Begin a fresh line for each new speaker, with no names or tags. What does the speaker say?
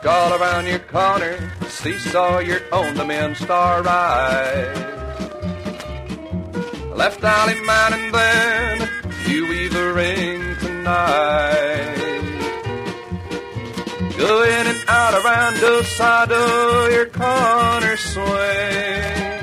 all around your corner. Seesaw, you're on the men's star ride. Left alley man and then you weave the ring tonight. Go in and out around Dos Sado, your corner swing.